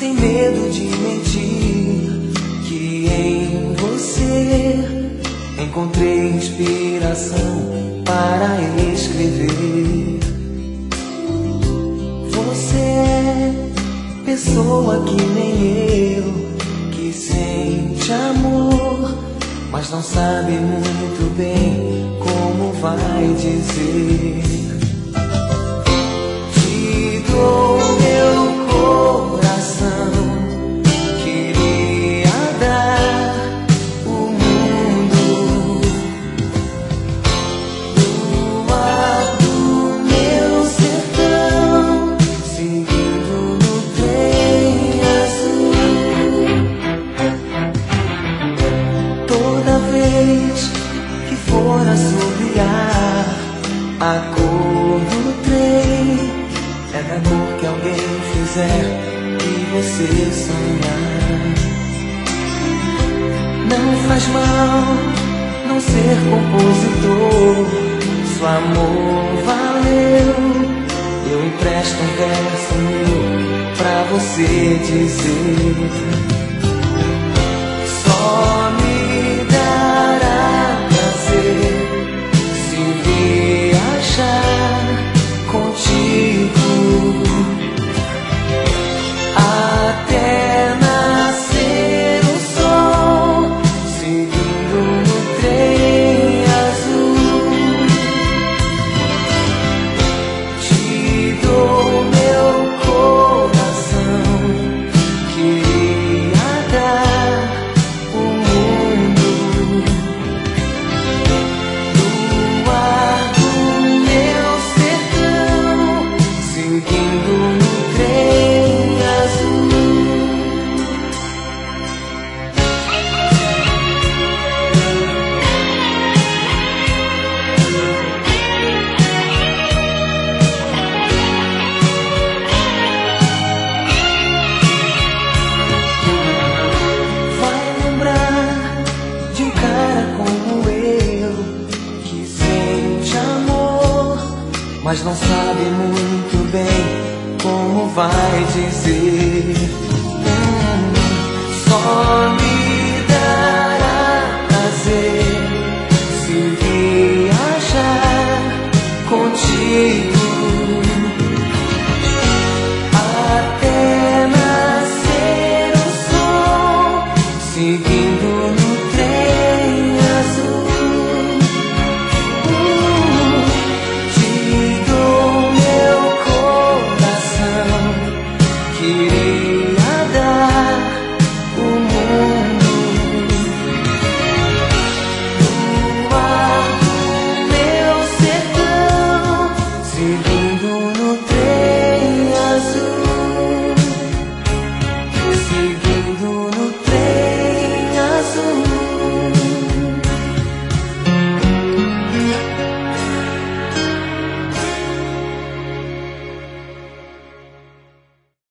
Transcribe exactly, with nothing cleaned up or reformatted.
tem medo de mentir, que em você encontrei inspiração para escrever. Você é pessoa que nem eu, que sente amor, mas não sabe muito bem como vai dizer. Te dou meu coração, queria dar o mundo do ar do meu sertão, seguindo no trem azul. Toda vez que for assobiar, a cor do trem é da cor que alguém fizer e você sonhar. Não faz mal não ser compositor, seu amor valeu. Eu empresto um verso meu pra você dizer. Só me dará prazer se viajar contigo até nascer o sol, seguindo no trem azul. Te dou meu coração, queria dar o mundo do ar do meu sertão, seguindo no trem azul. Vai lembrar de um cara como eu, que sente amor, mas não sabe muito bem como vai dizer. Hum, só me dará prazer se viajar contigo até nascer o sol, seguindo no trem azul. Uh, te dou meu coração, queria dar o mundo do ar do meu sertão, seguindo